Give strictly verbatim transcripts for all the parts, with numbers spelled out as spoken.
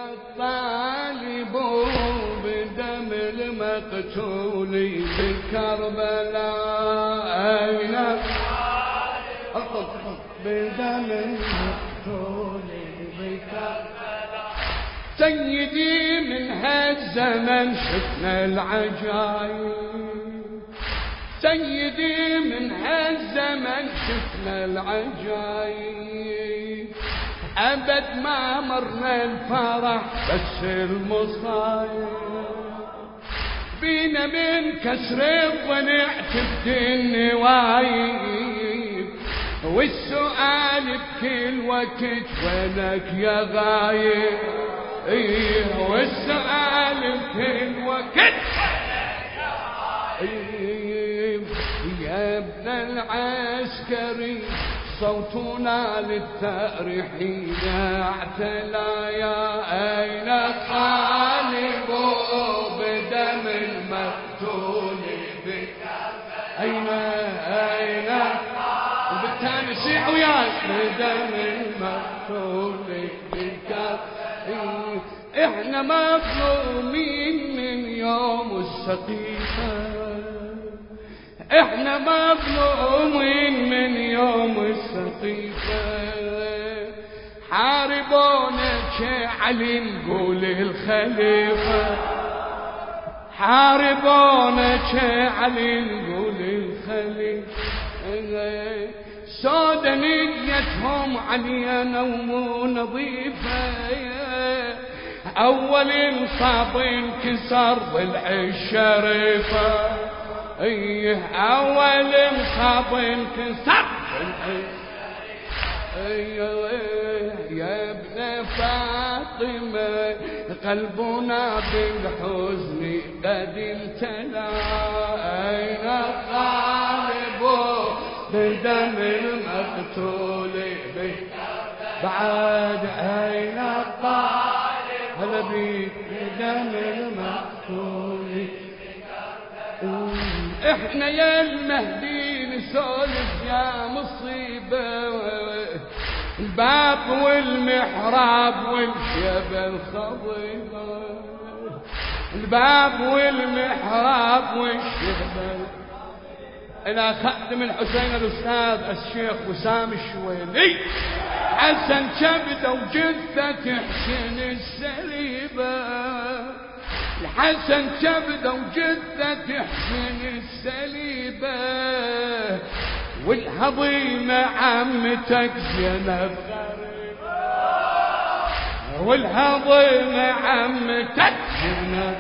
الطالب بدم المقتول بكربلاء أين الطالب بدم المقتول بكربلاء سيدي من هالزمن شفنا العجايب سيدي من هالزمن شفنا العجايب أبد ما مرنا الفرح بس المصايب بينا من كسر الضلع تبدي النوايب والسؤال بكل وقت وينك يا غايب ايه والسؤال بكل وقت وينك يا غايب يا ابن العسكري صوتنا للتأريحين اعتلى يا أين الطالب بدم المقتول بكربلاء أين أين وبالتالي صيح وياي بدم المقتول بكربلاء احنا مظلومين من يوم السقيفة احنا مظلومين من يوم السقيفة حاربونا علي نقول الخليفة حاربونا علي نقول الخليفة سودا نيتهم علينا ومو نظيفة اول انصاب انكسر ضلع الشريفة ايه اول انصاب انكسر ايه يا ابن فاطمة قلبنا بالحزن قد امتلا اين الطالب بدم المقتول بعد اين الطالب هلا بيك بدم المقتول احنا يا المهدي نسولف يا مصيبة الباب والمحراب والشبه الخضيبة الباب والمحراب والشبه الى خادم الحسين الاستاذ الشيخ وسام الشويلي حسن كبده وجثة حسين السليبة الحسن كبده وجثة حسين السليبة والهضيمة عمتك زينب غريبة والهضيمة عمتك زينب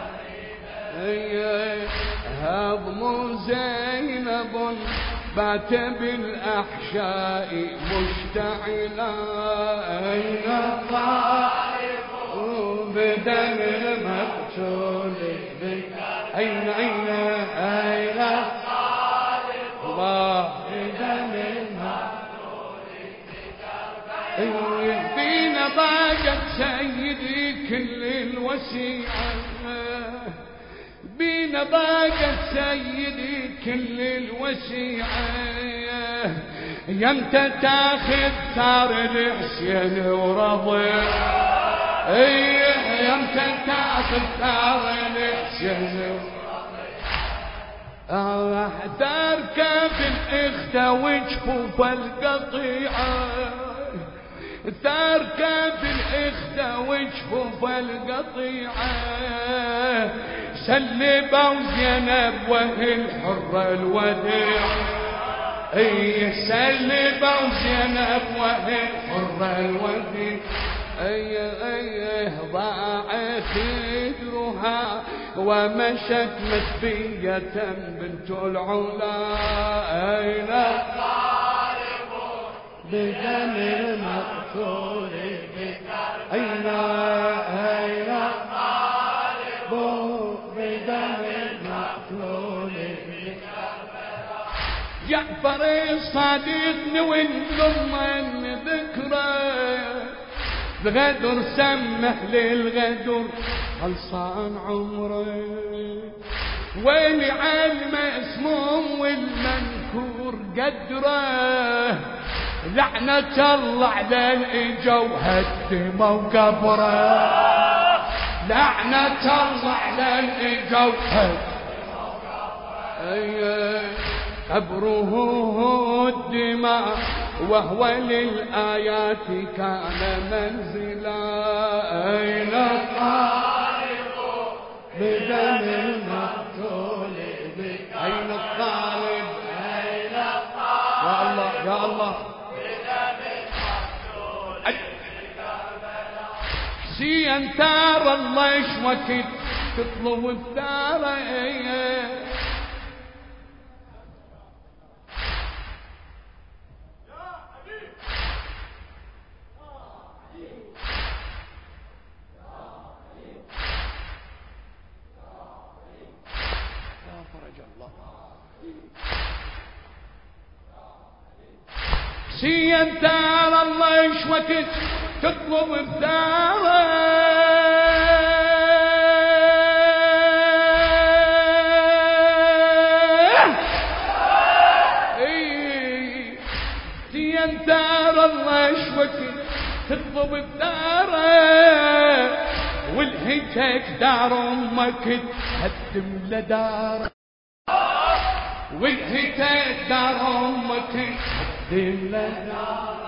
هضم زينب بات بالأحشاء مشتعلا أين الطائف بدم المقتول أين أين أين الطائف بدم المقتول فينا ضاقت سيدي كل الوسيعة بينا ضاقت سيدي كل الوسيعة يمتى تاخذ ثار الحسين ورضيع ايه يمتى تاخذ ثار الحسين ورضيع ثار كاف الاخت وجفوف القطيعة ثار كاف الاخت وجفوف القطيعة سلبوا زينب وهي الحرة الوديعة ايه سلبوا زينب وهي الحرة الوديعة ايه ايه ضاعت هجرها ومشت مسبية بنت العلا اين الطالب بدم المقتول اين اين الطالب بدم المقتول جعفر الصديق ونضمن ذكره الغدر سمح للغدر خلصان عمره ويلي عالم اسمهم والمنكور قدره لعنة الله على الإجو هدموا وقبره، لعنة الله على الإجو هدموا وقبره، قبره الدماء وهو للآيات كان منزلا. أين الطالب بدم المقتول، أين الطالب، أين الطالب يا الله يا الله بدم المقتول حسين ثار الله ايش وقت تطلب الثاره. حسين ثار الله ايش وقت تطلب الثاره، حسين ثار الله ايش وقت تطلب الثاره، والهجك دار امك تهدم لدار، والهجك دار امك تهدم لدار،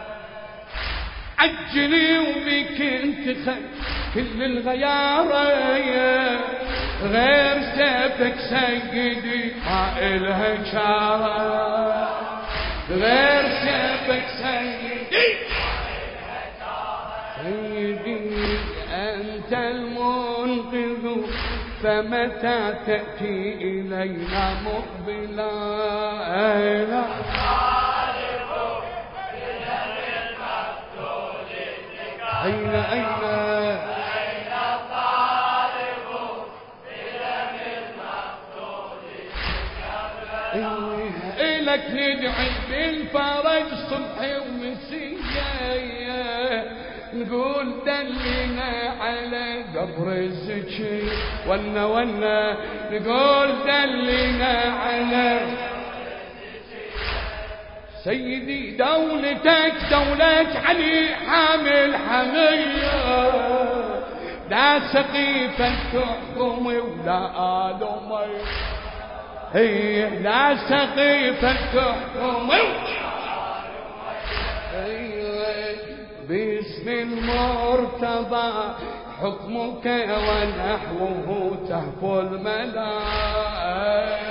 عجلي وبك انت خل كل الغيارة، غير سيفك سيدي ما إلها شارة، غير سيفك سيدي ما إلها شارة، سيدي أنت المنقذ فمتى تأتي إلينا مقبلا. أين أين أين أين الطالب بدم المقتول، إلك ندعي بالفرج صبحي ومسية، نقول دلنا على قبر الزكي ونا ونا، نقول دلنا على سيدي دولتك دولة علي حامل حمية، لا سقيفا تحكم ولا آل أمي، هي لا سقيفا تحكم باسم المرتضى حكمك ونحوه تهفو الملاك.